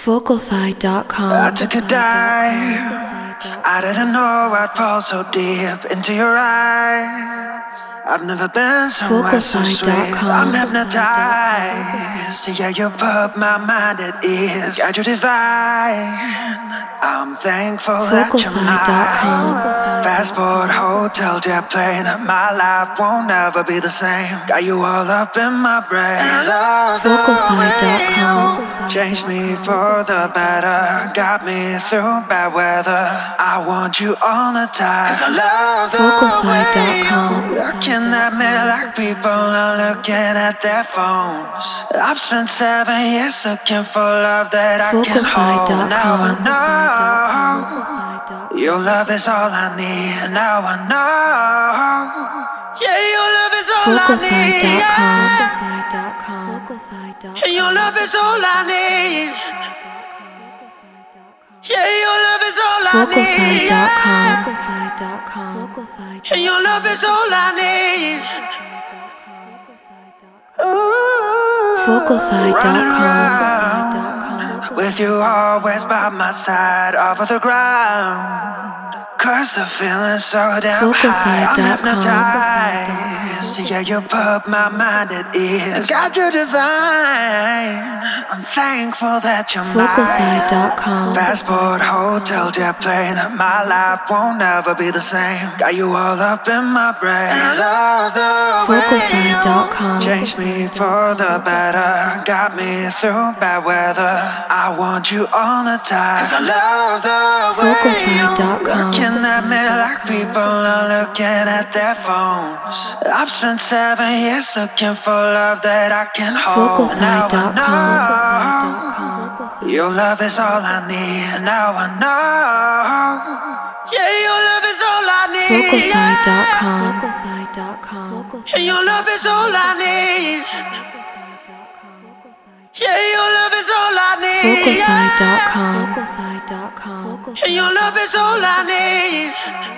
Vocalfy.com. I took a dive. I didn't know I'd fall so deep into your eyes. I've never been somewhere so sweet. I'm hypnotized. Yeah, you put my mind at ease. Got you divine. I'm thankful that you're mine. Passport, hotel, jet plane. My life won't ever be the same. Got you all up in my brain. Vocalfy.com. Changed me for the better. Got me through bad weather. I want you all the time. 'Cause I love the Vocalfy.com. looking at me like people are looking at their phones. I've spent 7 years looking for love that I can hold. Now I know your love is all I need. Now I know. Yeah, your love is all I need. Vocalfy.com. Yeah, your love is all I need. Yeah, your love is all I need. Vocalfy.com. Yeah, your love is all I need. Vocalfy.com. With you always by my side, off of the ground. 'Cause the feeling's so damn high. I'm hypnotized. Yeah, you put my mind at ease. Got you divine. I'm thankful that you're mine. Vocalfy.com. Passport, hotel, jet plane. My life won't ever be the same. Got you all up in my brain. I love the Vocalfy.com. changed me for the better. Got me through bad weather. I want you all the time. 'Cause I love the Vocalfy.com. looking at me like people are looking at their phones. I've spent 7 years looking for love that I can hold. Now I know your love is all I need. Now I know. Yeah, your love is all I need. Vocalfy.com. Yeah, your love is all I need. Yeah, your love is all I need. Vocalfy.com. Yeah, your love is all I need.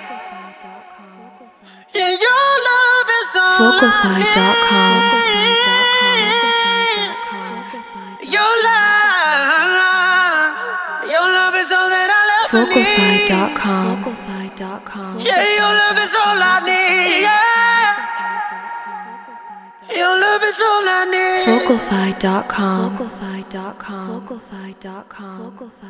Yeah, your love is all I need. Vocalfy.com. Your love is all that I love. Vocalfy.com. Yeah, your love is all I need. Yeah. Your love is all I need. Vocalfy.com.